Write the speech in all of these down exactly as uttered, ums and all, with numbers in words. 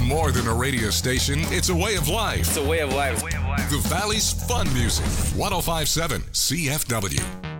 more than a radio station, it's a way of life. It's a way of life. The Valley's fun music. one oh five point seven C F W.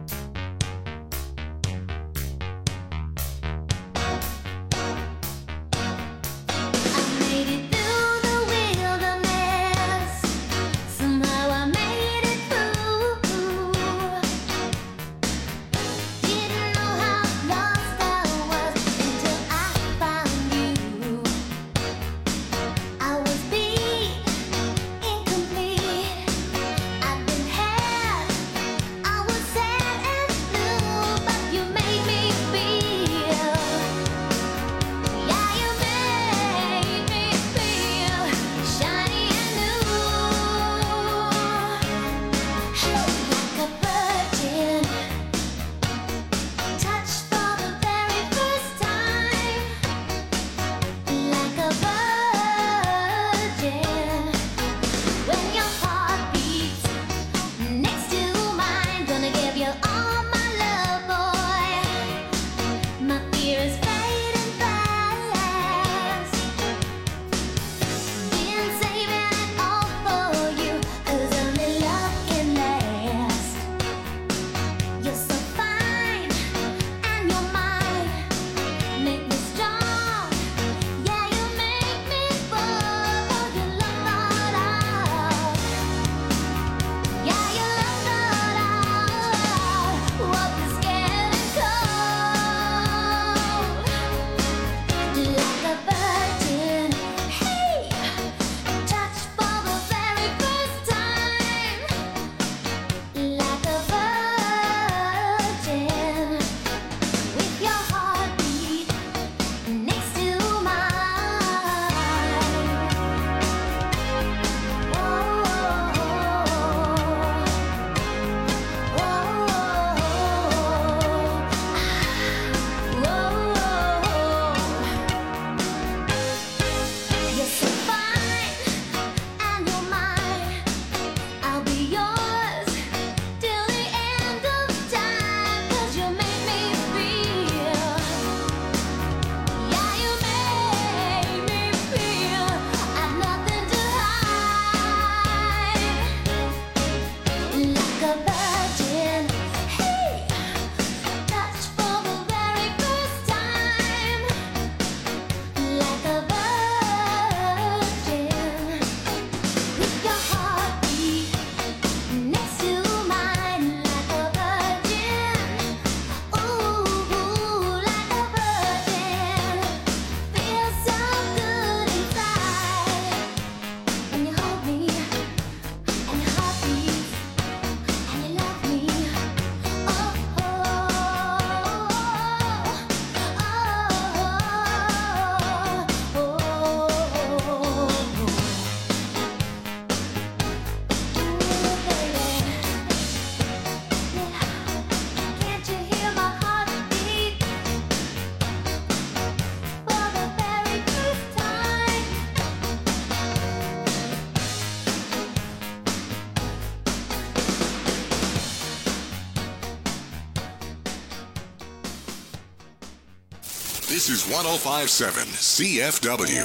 This is one oh five point seven C F W.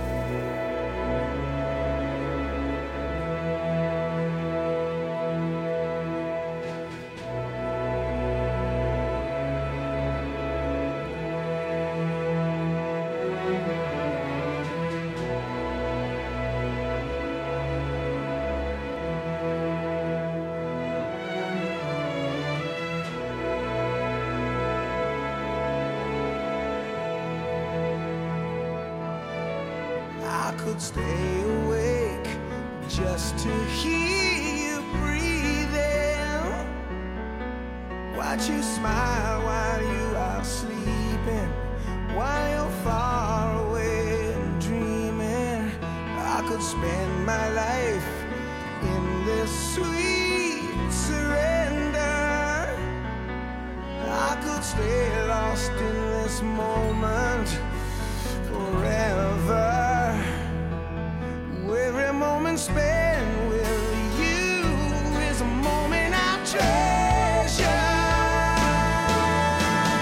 Stay awake just to hear you breathing. Watch you smile while you are sleeping, while you're far away and dreaming. I could spend my life in this sweet surrender. I could stay lost in this moment forever. Every moment spent with you is a moment I treasure.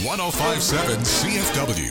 one oh five point seven C F W.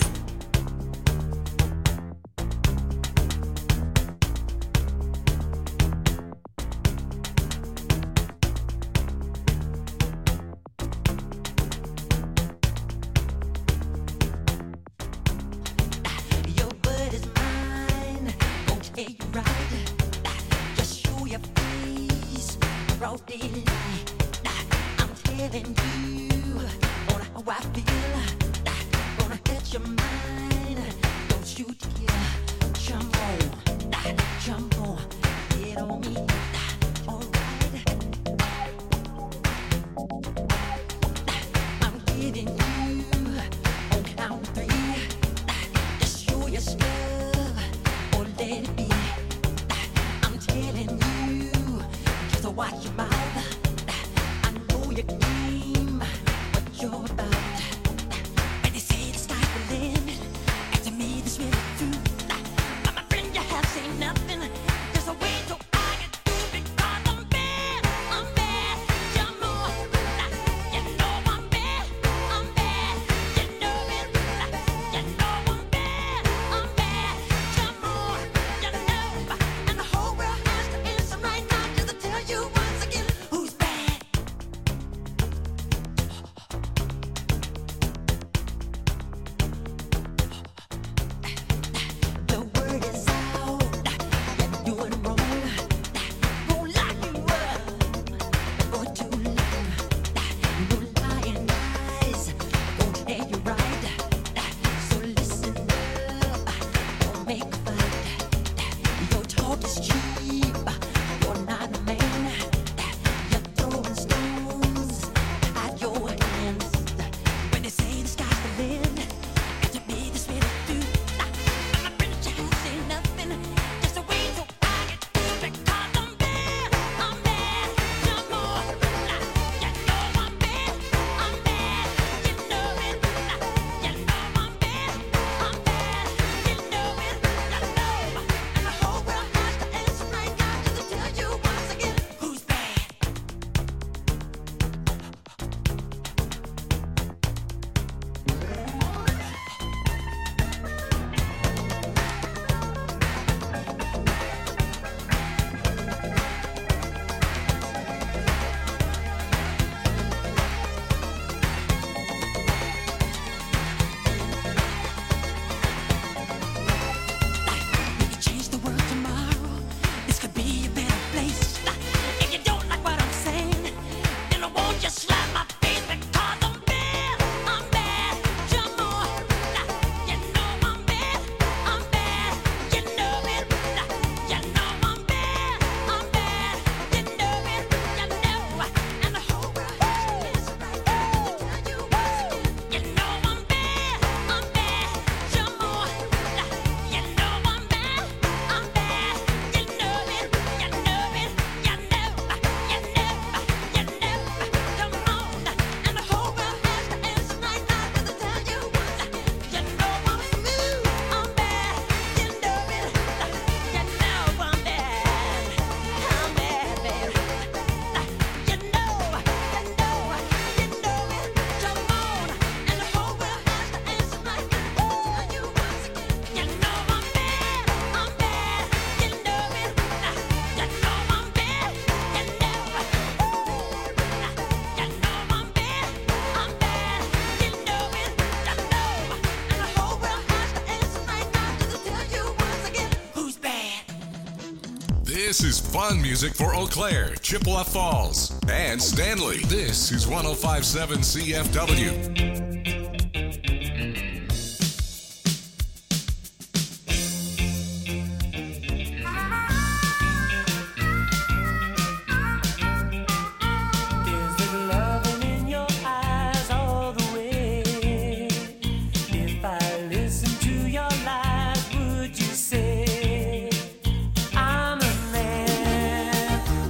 This is fun music for Eau Claire, Chippewa Falls, and Stanley. This is one oh five point seven C F W.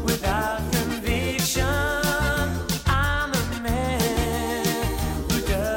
Without conviction, I'm a man who does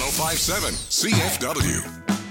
oh five seven C F W.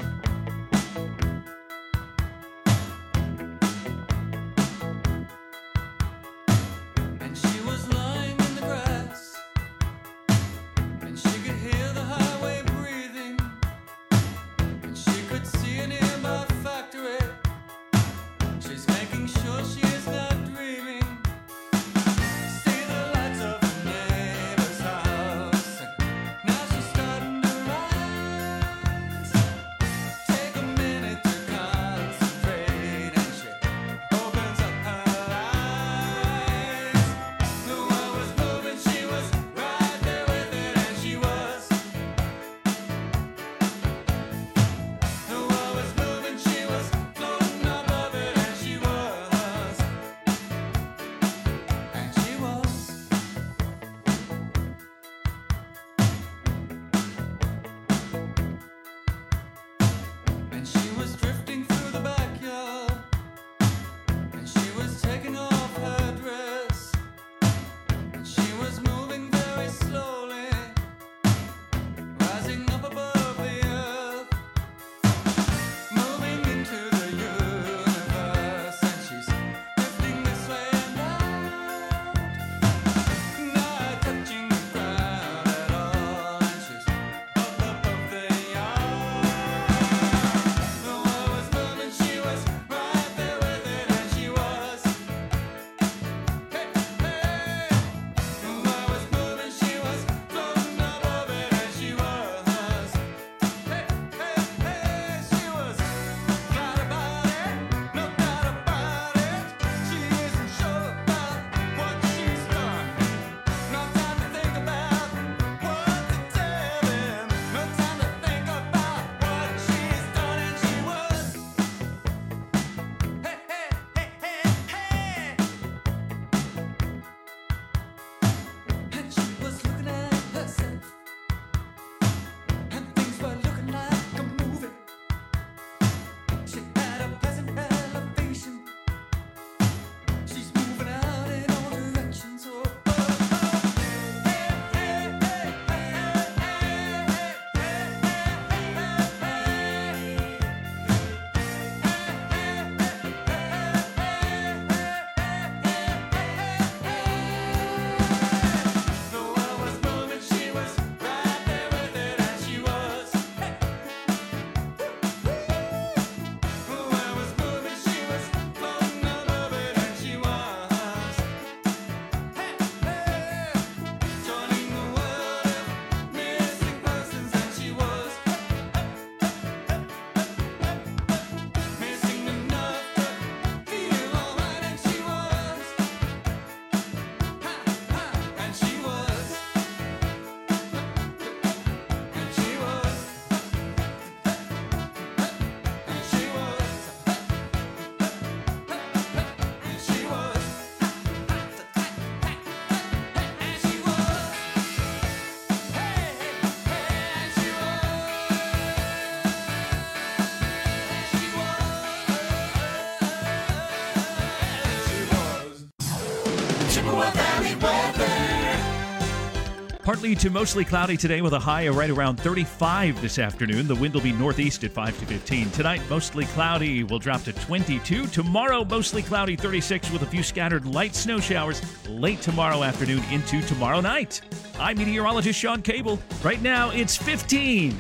Partly to mostly cloudy today with a high of right around thirty-five this afternoon. The wind will be northeast at five to fifteen. Tonight, mostly cloudy, will drop to twenty-two. Tomorrow, mostly cloudy, thirty-six with a few scattered light snow showers late tomorrow afternoon into tomorrow night. I'm meteorologist Sean Cable. Right now, it's fifteen.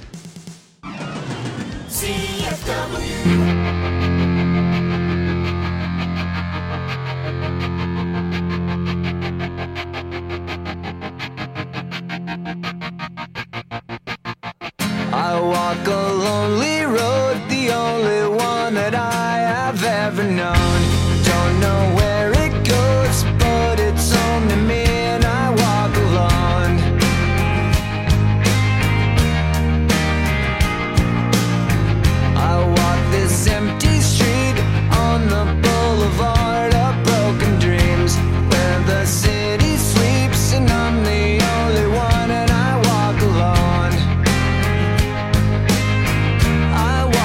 C F W. I walk a lonely road, the only one that I have ever known. Don't know where it goes, but it's home to me and I walk alone. I walk this empty street on the boulevard of broken dreams, where the city sleeps and I'm the only one and I walk alone. I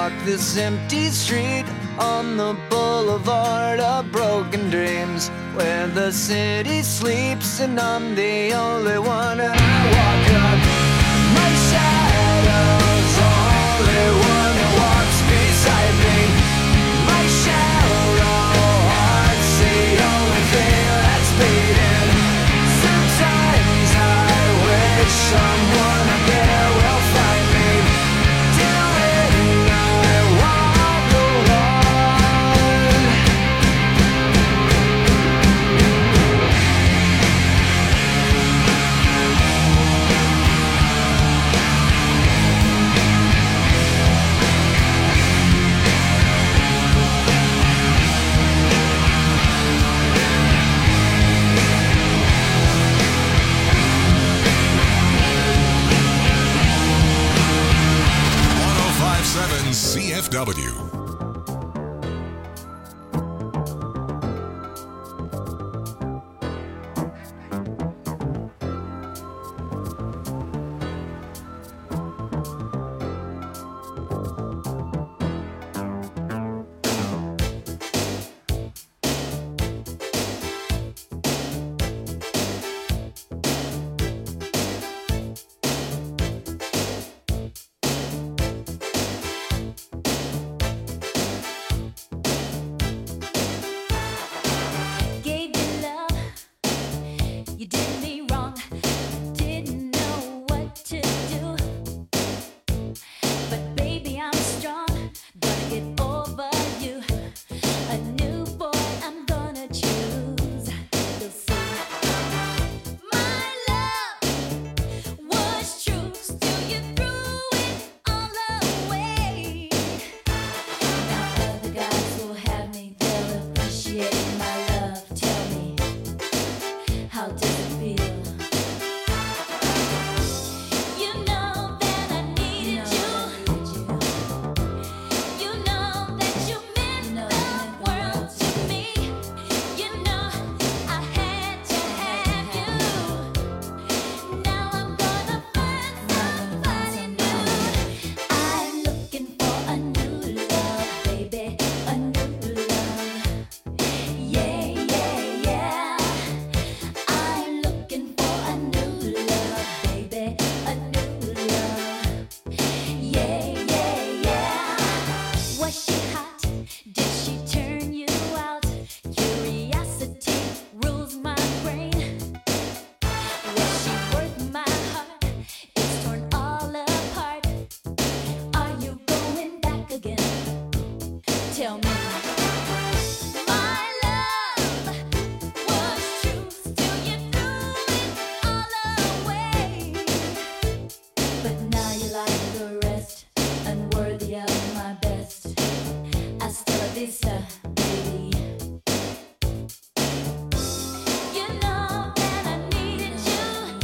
walk this empty street on the boulevard of broken dreams, where the city sleeps and I'm the only one. And I walk up, my shadow's the only one that walks beside me. My shallow heart's the only thing that's beating. Sometimes I wish someone up there will find me. Till then I walk alone. seven C F W. Gave you love, you did me wrong, didn't know what to do. But baby, I'm strong, gonna get over you. A new boy I'm gonna choose. You'll see. My love was true, still you threw it all away. Now other guys will have me, they'll appreciate my love. Tell me, how does it feel? You know that I needed you. You know that you meant the world to me. You know I had to have you. Now I'm gonna find somebody new. I'm looking for a new love, baby, a new love. Yeah, yeah, yeah. I'm looking for a new love, baby, a new love. Yeah, yeah, yeah. Was she hot? Did she turn you out? Curiosity rules my brain. Was she worth my heart? It's torn all apart. Are you going back again? Tell me. My love was true, still you threw it all away. But now you like the rest, unworthy of my best. Hasta la vista, baby. You know that I needed you.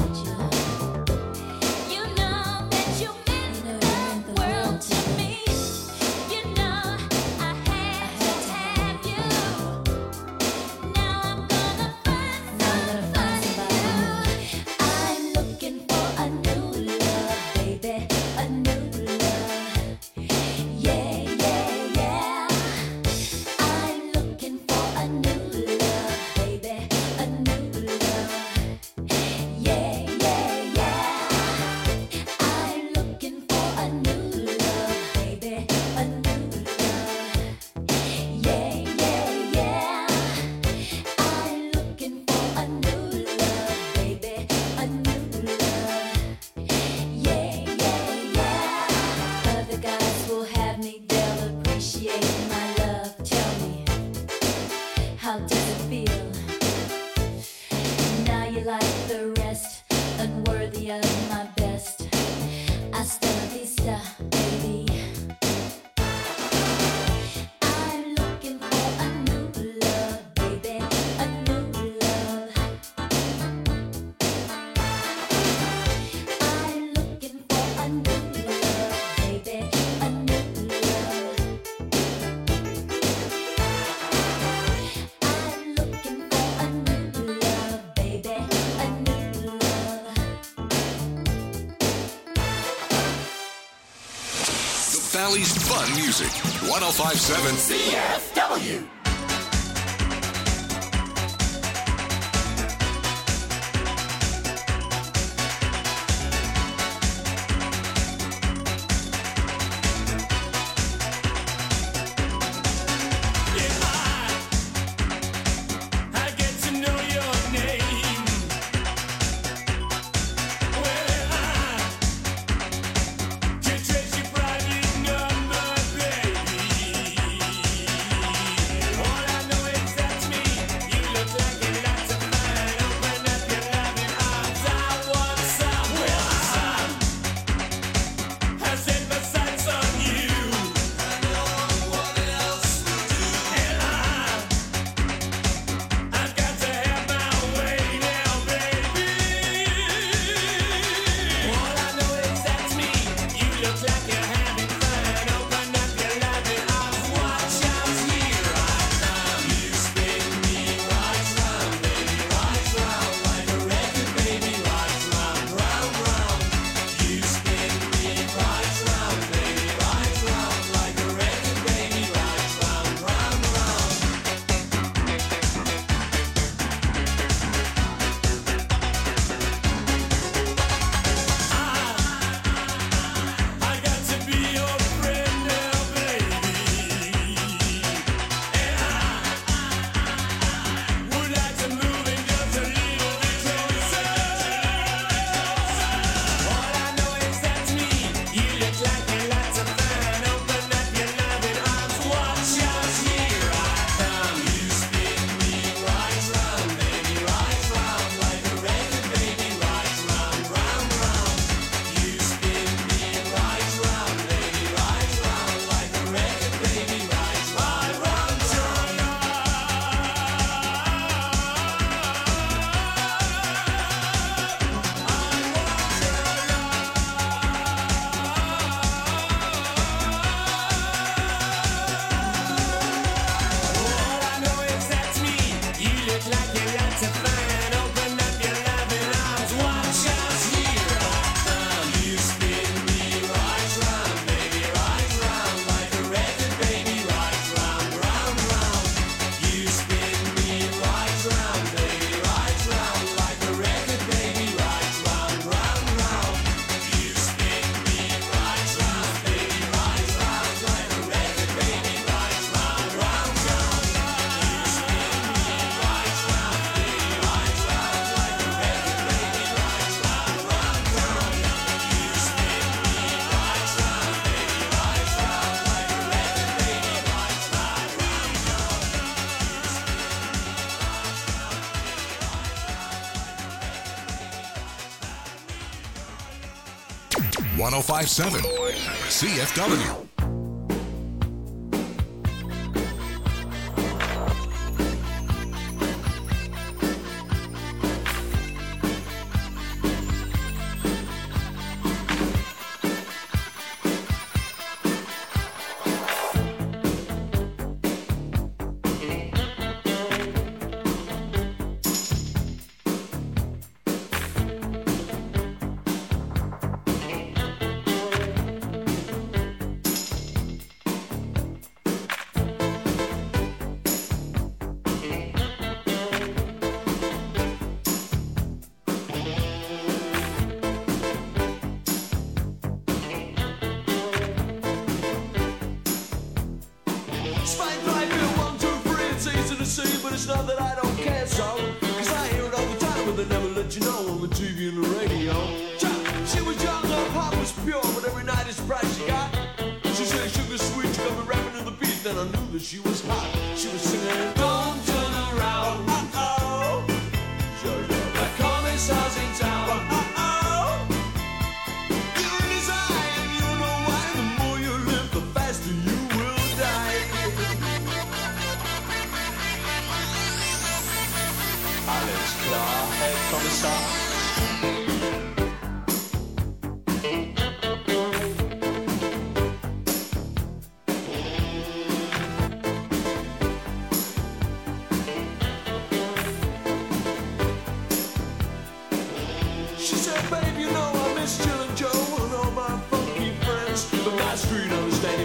You know that you meant the world to me. You know I had to have you. Now I'm gonna find somebody new. I'm looking for a new love, baby, a new love. Yeah, yeah, yeah. I'm looking for a new love, baby, a new love. Yeah, yeah, yeah. I'm looking for a new love, baby, a new love. Yeah, yeah, yeah. I'm looking for a new love, baby, a new love. Yeah, yeah, yeah. Other guys will have me, they'll appreciate my love. Tell me, how does it feel? Now you like the rest, unworthy of my best. Hasta la vista, baby. I'm looking for a new love, baby, a new love. I'm looking for a new love, baby, a new love. I'm looking for a new love, baby, a new love. Valley's fun music. one oh five point seven C F W. one oh five point seven C F W. It's not that I don't care, so cause I hear it all the time, but they never let you know on the T V and the radio. She was young, her heart was pure, but every night it's price she got. She said sugar sweet, she got me rapping to the beat, then I knew that she was hot. She was singing, don't turn around, uh-oh. The commissar's in town, uh-oh. You're in his eye, and you know why. The more you live, the faster you will die. Alles klar, Herr Kommissar. She said, babe, you know I miss Jill and Joe and all my funky friends, but my street understands.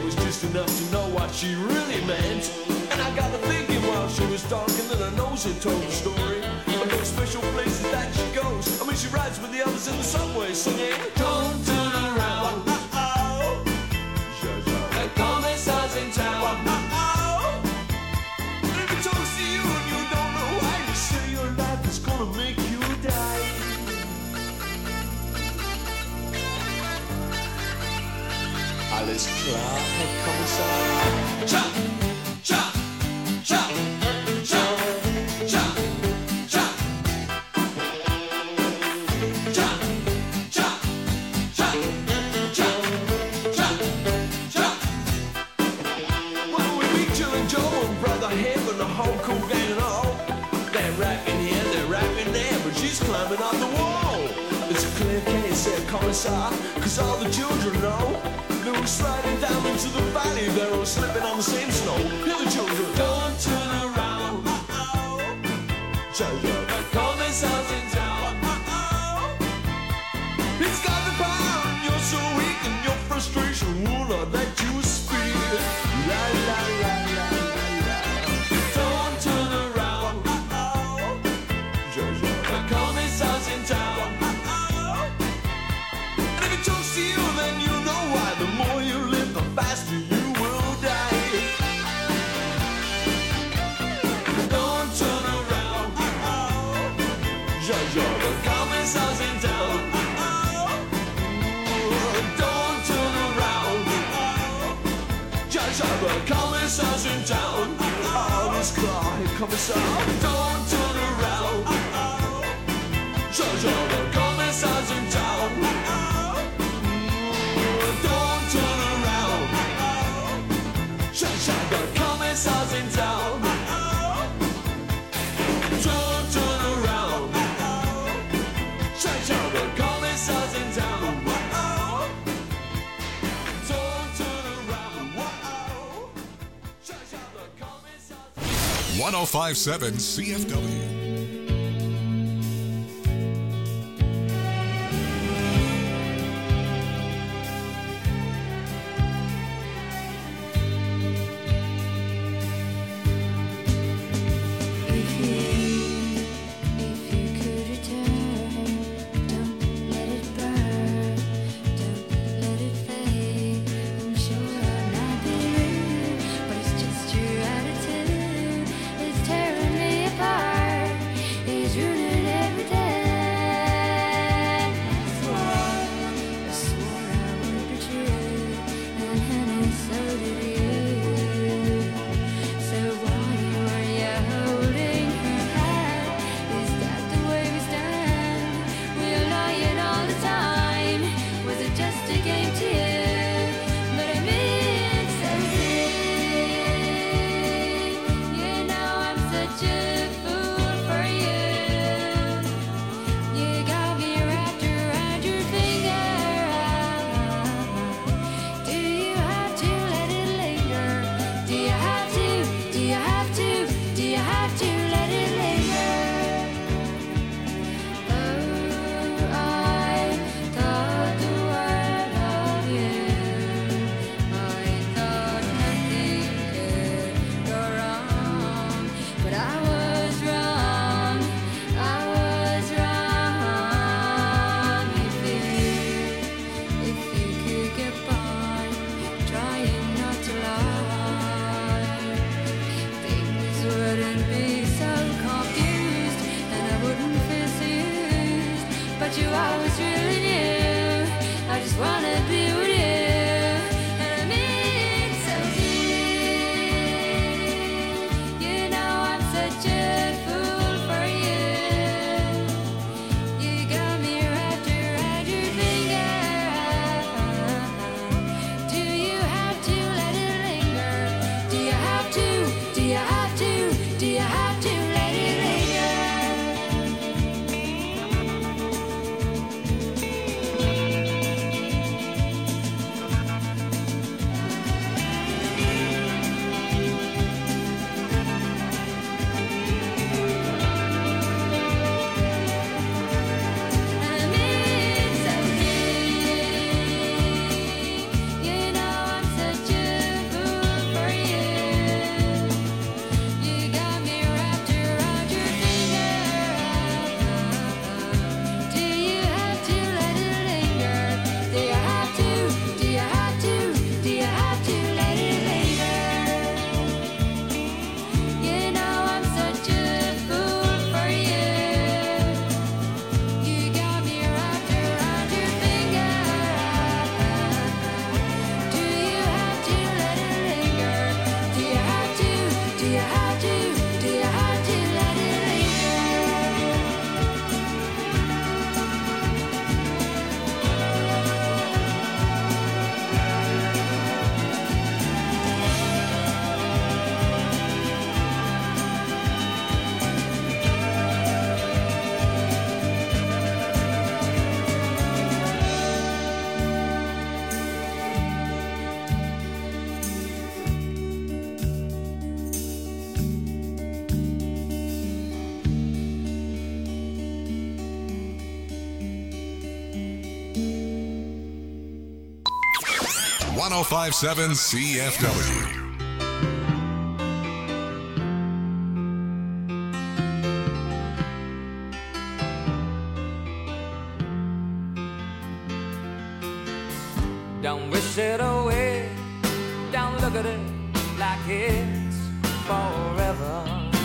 she really meant. And I got to thinking while she was talking that her nose had told the story of those special places that she goes. I mean, she rides with the others in the subway singing, don't turn around. Uh-oh. The commissar's in town. Uh-oh. And if he talks to you and you don't know why, you say your life is gonna make you die. Alles klar, Herr Kommissar. Chop, chop, chop, chop, chop, chop. Chop, chop, chop, chop, chop, chop. Well, we meet Jill and Joe and Brother Ham and the whole cool gang and all. They're rapping here, they're rapping there, but she's climbing up the wall. It's a clear case, said Commissar, cause all the children know. They were sliding down into the valley, they were slipping on the same snow. Hear the children, don't turn around. Uh-oh. The commissar's in town. Uh-oh. He's got the power and you're so weak and your frustration will not let you speak. La la la la la la. Don't turn around. Uh-oh. The commissar's in town. Uh-oh. And if he talks to you, then you know why. The more you live, the faster you will die. Don't turn around. Uh-oh. Jojo, the commissar's in town. Uh-oh. Don't turn around. Uh-oh. Jojo, the commissar's in town. Oh, this car, here commissar. Don't turn around. Uh-oh. Jojo, the commissar's in town. Uh-oh. Don't turn around. Shut the commissar's in town. Don't turn around. Shut the commissar's in town. Don't turn around. Shut the commissar's. one oh five point seven C F W. If you, if you could return, don't let it burn, don't let it fade. I'm sure I'm not being rude, but it's just your attitude. It's tearing me apart. one oh five point seven C F W. Don't wish it away, don't look at it like it's forever.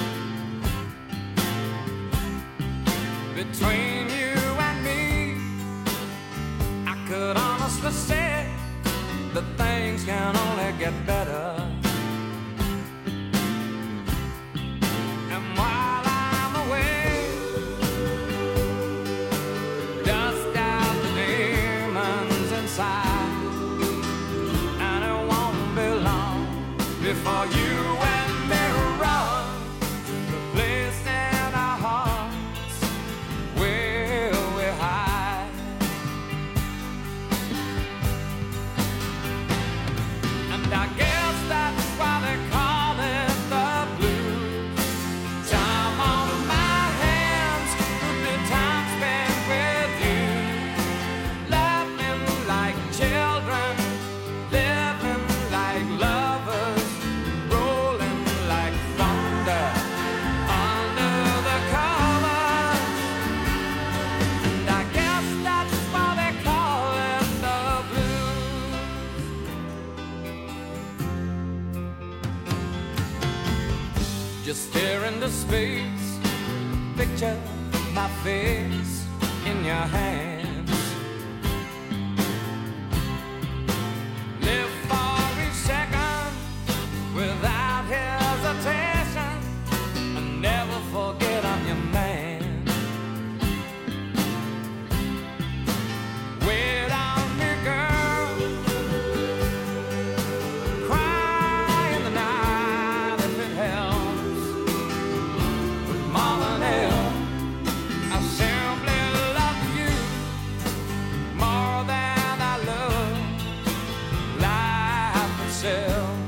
Between you and me, I could honestly say that things can only get better. And while I'm away, dust out the demons inside. Before you and me run the place in our hearts where we hide. And I guess that's why they call it the blues. Time on my hands would be time spent with you, laughing like children, living like lovers. Just stare into space, picture my face in your hands. Live for each second without hesitation, and never forget I'm your man. Wait on me, girl, cry in the night if it helps. I simply love you more than I love life itself.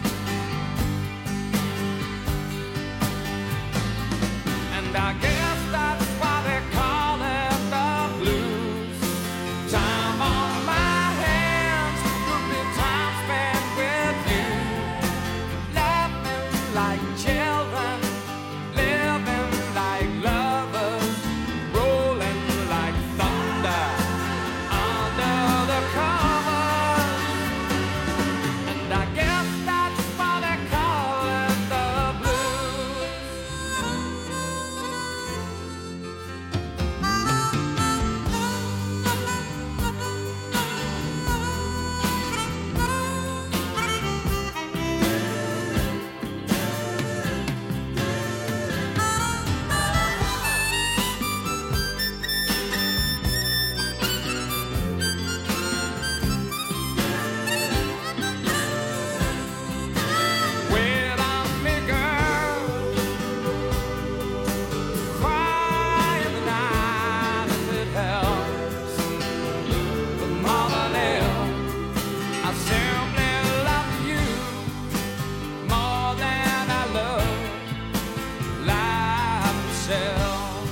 And I guess that's why they call it the blues. Time on my hands would be time spent with you, laughing like children, living like lovers, rolling like thunder under the covers. And I guess that's why they call it the blues. Wait on me, girl, cry in the night if it helps. But more than ever, I simply love you more than I love life itself.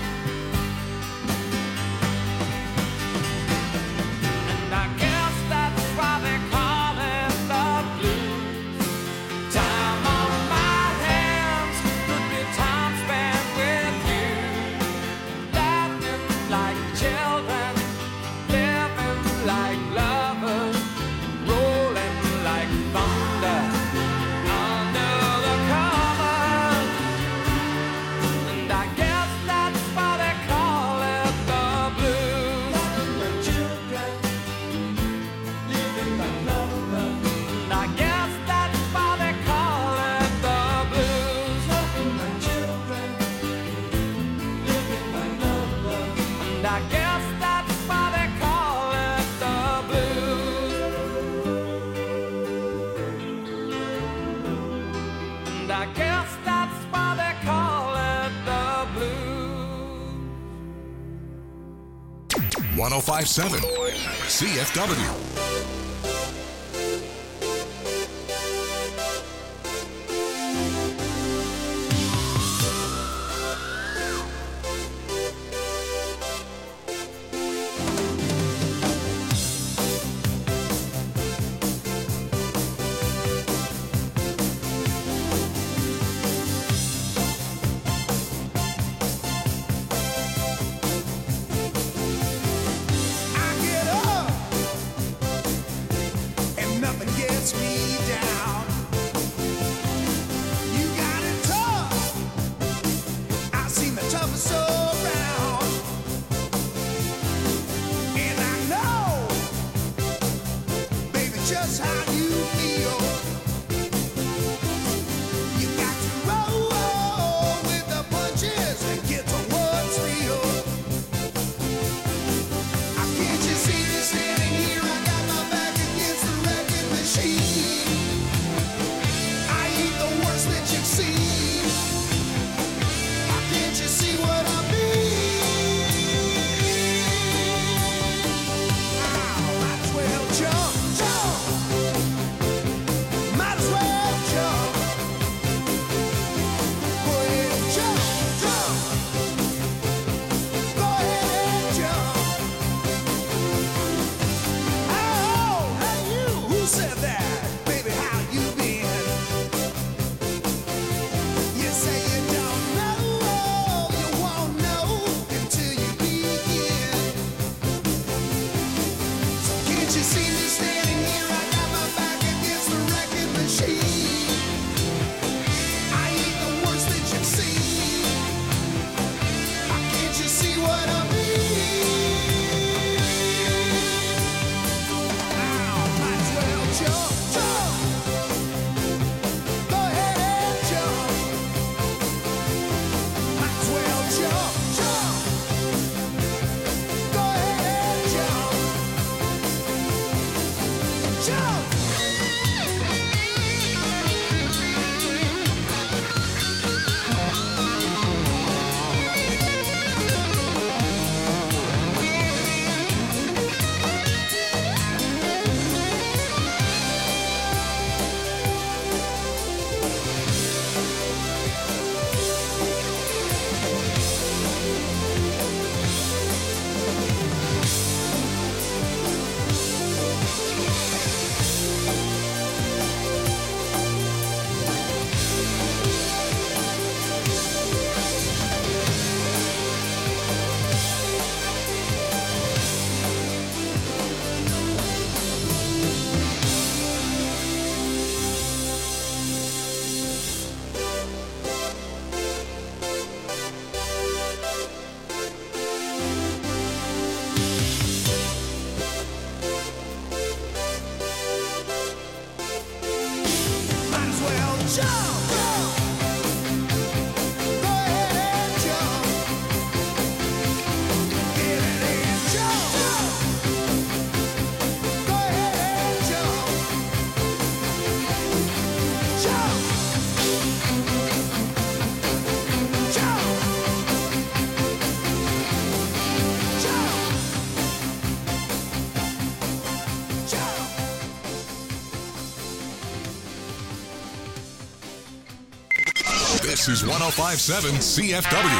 And I guess that's why they call it the blues. Time on my hands would be time spent with you, laughing like children, living like lovers, rolling like thunder under the covers. And I guess that's why they call it the blues. Children, living like lovers. And I guess that's why they call it the blues. Children, living like lovers. And I guess that's why they call it the blues. And I guess that's why they call it the blues. one oh five point seven C F W. that gets me down. You got it tough. I've seen the toughest around. And I know, baby, just how you feel. You got to roll with the punches and get to what's real. I can't you see me standing here? I got my back against the wrecking machine. I ain't the worst that you've seen. Why can't you see what I mean? Oh, might as well jump, jump. Might as well jump. Go ahead and jump, jump. Go ahead and jump. Oh, hey you, who said that? Baby, how you been? You say you don't know, you won't know until you begin. So can't you see me standing here? I got my back against the wrecking machine. I ain't the worst that you've seen. Why can't you see what I mean? Now, might as well jump, jump. Go ahead and jump. Might as well jump, jump. Go ahead and jump. Jump. Might as well jump, jump. Go ahead and jump. Get it and jump, jump. Go ahead and jump. Jump. Jump. Jump. Jump. This is one oh five point seven C F W.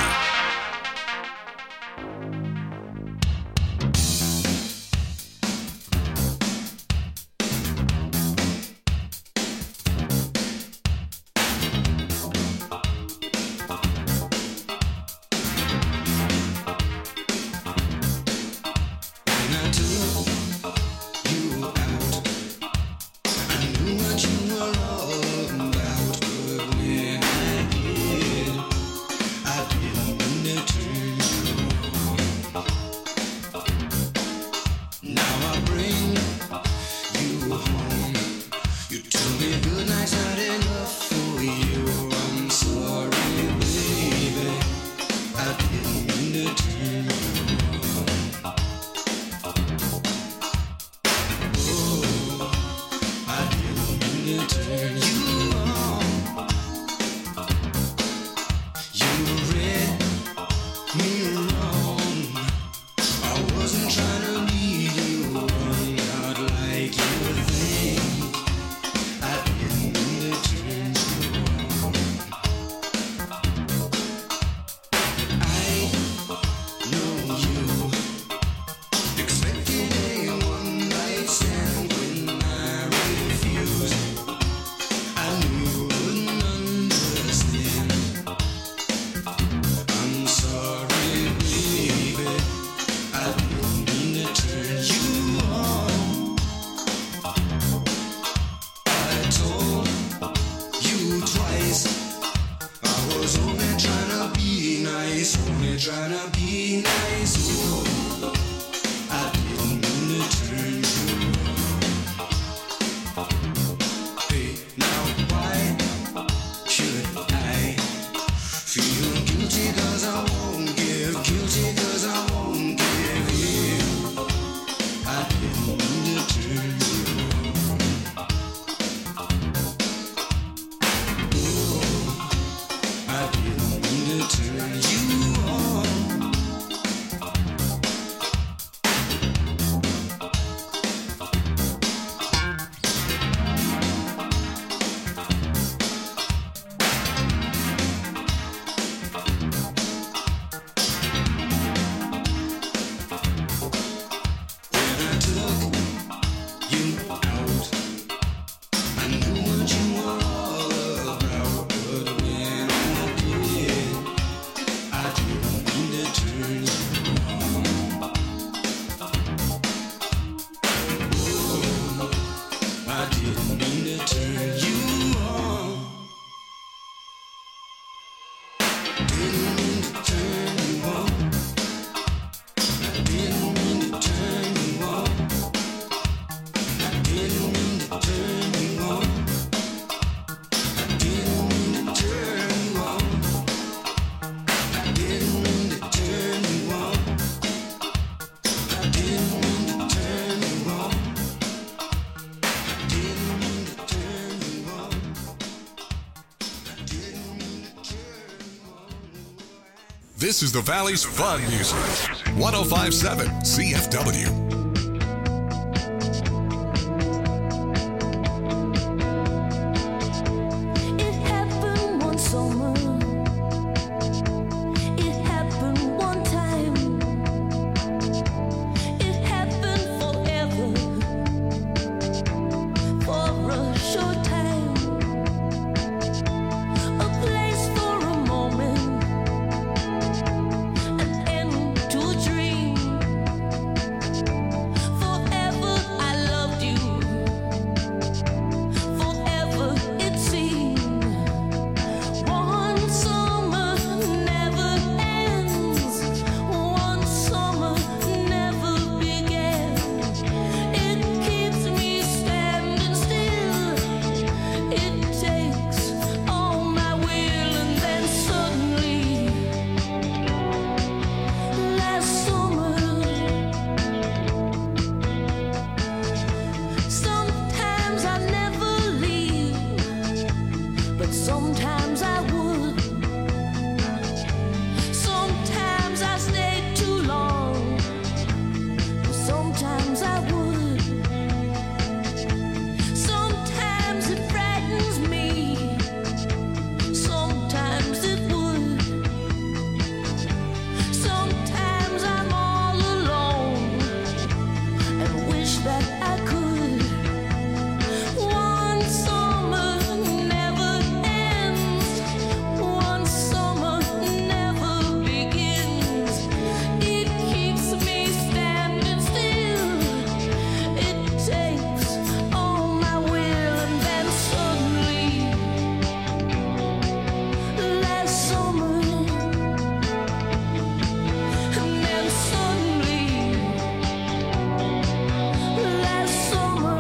This is the Valley's Fun Music. one oh five point seven C F W. It happened one summer. It happened one time. It happened forever. For a short time. A place for a moment. An end to a dream. Forever I loved you. Forever it seemed. One summer never ends. One summer never began. It keeps me standing still. It takes all my will, and then suddenly, last summer, sometimes I never leave, but sometimes I would. Sometimes I stayed too long, but sometimes I would. Sometimes it frightens me, sometimes it would. Sometimes I'm all alone and wish that I could. One summer never ends. One summer never begins. It keeps me standing still. It takes all my will, and then suddenly, last summer, and then suddenly, last summer.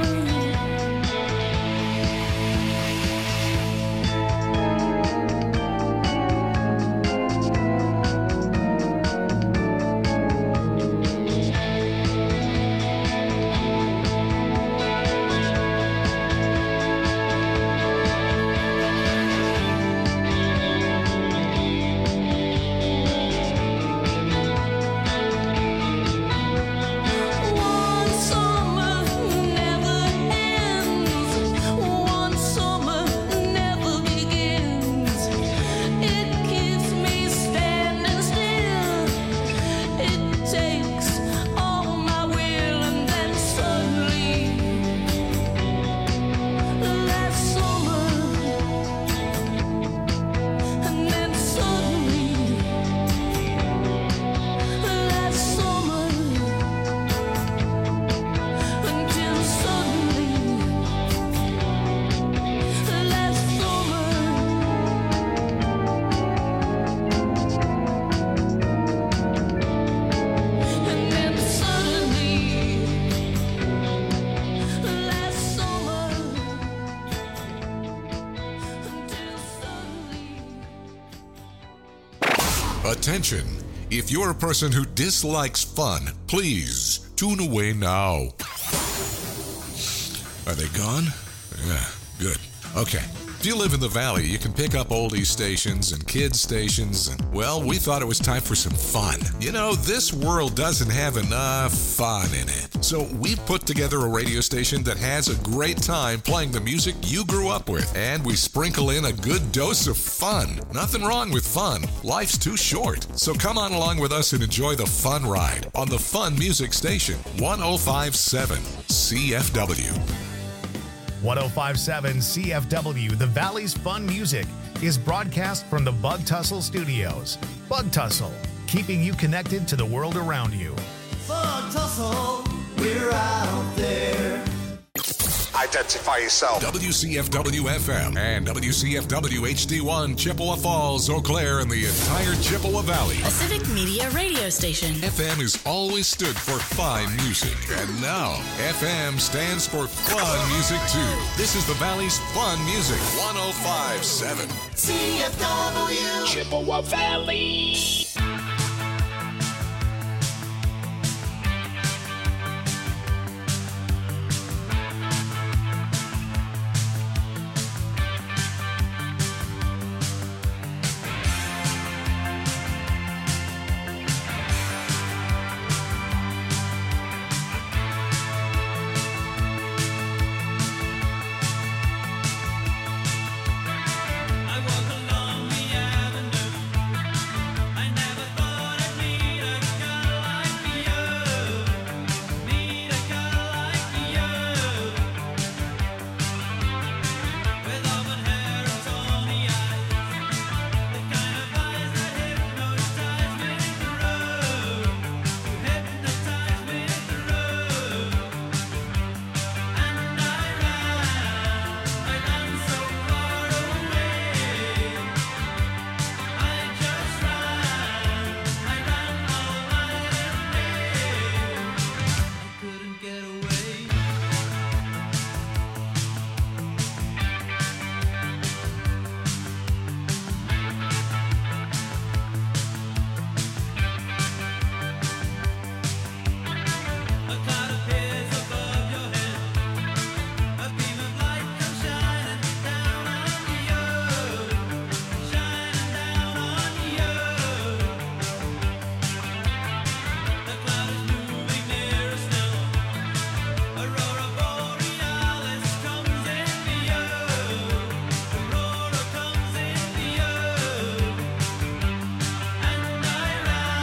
One summer never ends. One summer never begins. It keeps me standing still. It takes all my will, and then suddenly, last summer, and then suddenly, last summer. Until suddenly, last summer, and then suddenly, last summer, until suddenly. Attention! If you're a person who dislikes fun, please tune away now. Are they gone? Yeah, good. Okay. If you live in the Valley, you can pick up oldies stations and kids stations, and, well, we thought it was time for some fun. You know, this world doesn't have enough fun in it. So we've put together a radio station that has a great time playing the music you grew up with, and we sprinkle in a good dose of fun. Nothing wrong with fun. Life's too short. So come on along with us and enjoy the fun ride on the Fun Music Station, one oh five point seven C F W. one oh five point seven C F W, the Valley's Fun Music, is broadcast from the Bug Tussle Studios. Bug Tussle, keeping you connected to the world around you. Bug Tussle, we're out there. Identify yourself. W C F W F M and W C F W H D one, Chippewa Falls, Eau Claire, and the entire Chippewa Valley. A civic media radio station. F M has always stood for fine music, and now F M stands for fun music too. This is the Valley's Fun Music, one oh five point seven C F W. Chippewa Valley.